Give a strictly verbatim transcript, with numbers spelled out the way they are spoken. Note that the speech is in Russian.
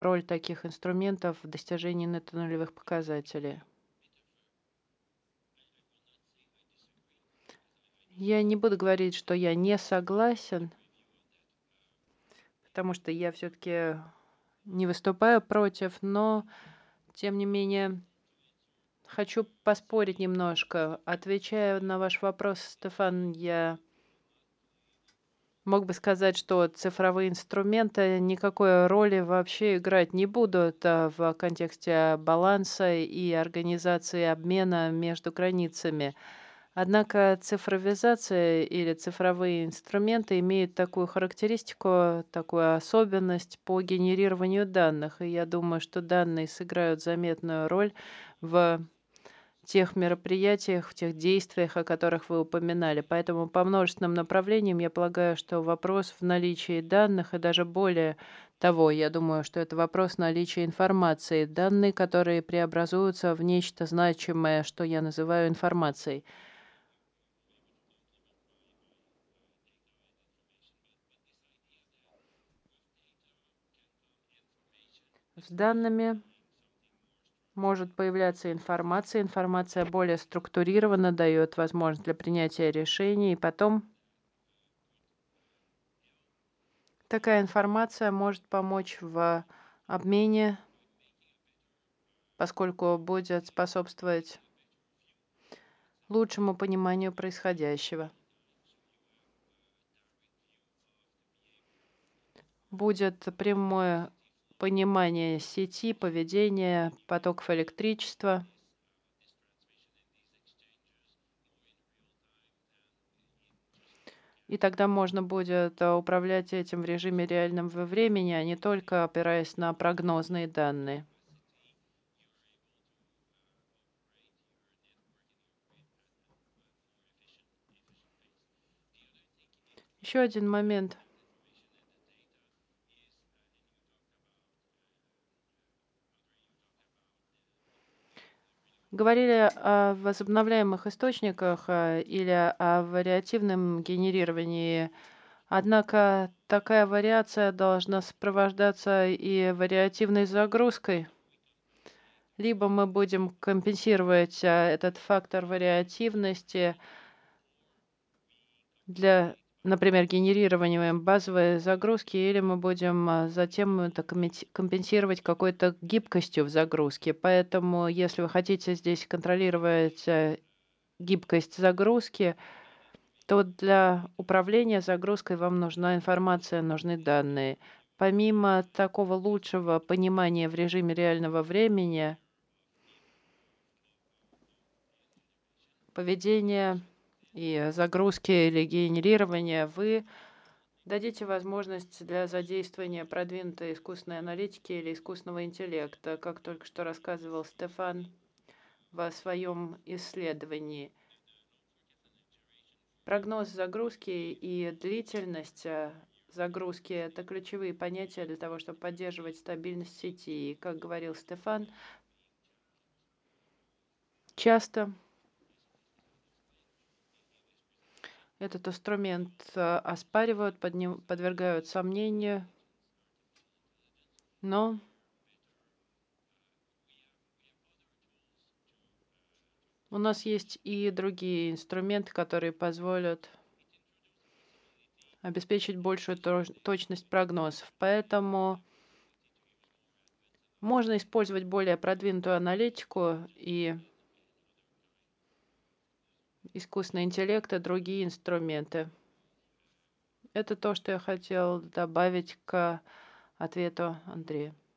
роль таких инструментов в достижении нетто-нулевых показателей? Я не буду говорить, что я не согласен, потому что я все-таки не выступаю против, но тем не менее хочу поспорить немножко. Отвечая на ваш вопрос, Стефан, я мог бы сказать, что цифровые инструменты никакой роли вообще играть не будут а, в контексте баланса и организации обмена между границами. Однако цифровизация или цифровые инструменты имеют такую характеристику, такую особенность по генерированию данных. И я думаю, что данные сыграют заметную роль в тех мероприятиях, в тех действиях, о которых вы упоминали. Поэтому по множественным направлениям я полагаю, что вопрос в наличии данных и даже более того, я думаю, что это вопрос наличия информации. Данные, которые преобразуются в нечто значимое, что я называю информацией. С данными может появляться информация. Информация более структурирована, дает возможность для принятия решений. И потом такая информация может помочь в обмене, поскольку будет способствовать лучшему пониманию происходящего. Будет прямое понимание сети, поведения, потоков электричества. И тогда можно будет а, управлять этим в режиме реального времени, а не только опираясь на прогнозные данные. Еще один момент. Говорили о возобновляемых источниках а, или о вариативном генерировании. Однако такая вариация должна сопровождаться и вариативной загрузкой. Либо мы будем компенсировать а, этот фактор вариативности для, например, генерирования базовой загрузки, или мы будем а, затем это комменти- компенсировать какой-то гибкостью в загрузке. Поэтому, если вы хотите здесь контролировать а, гибкость загрузки, то для управления загрузкой вам нужна информация, нужны данные. Помимо такого лучшего понимания в режиме реального времени, поведения и загрузки или генерирования, вы дадите возможность для задействования продвинутой искусственной аналитики или искусственного интеллекта, как только что рассказывал Стефан в своем исследовании. Прогноз загрузки и длительность э, загрузки — это ключевые понятия для того, чтобы поддерживать стабильность сети. И, как говорил Стефан, часто этот инструмент э, оспаривают, подним- подвергают сомнению, но у нас есть и другие инструменты, которые позволят обеспечить большую тож- точность прогнозов. Поэтому можно использовать более продвинутую аналитику и искусственный интеллект и другие инструменты. Это то, что я хотел добавить к ответу Андрея.